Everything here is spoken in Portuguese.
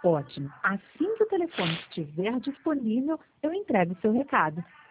Ótimo. Assim que o telefone estiver disponível, eu entrego o seu recado.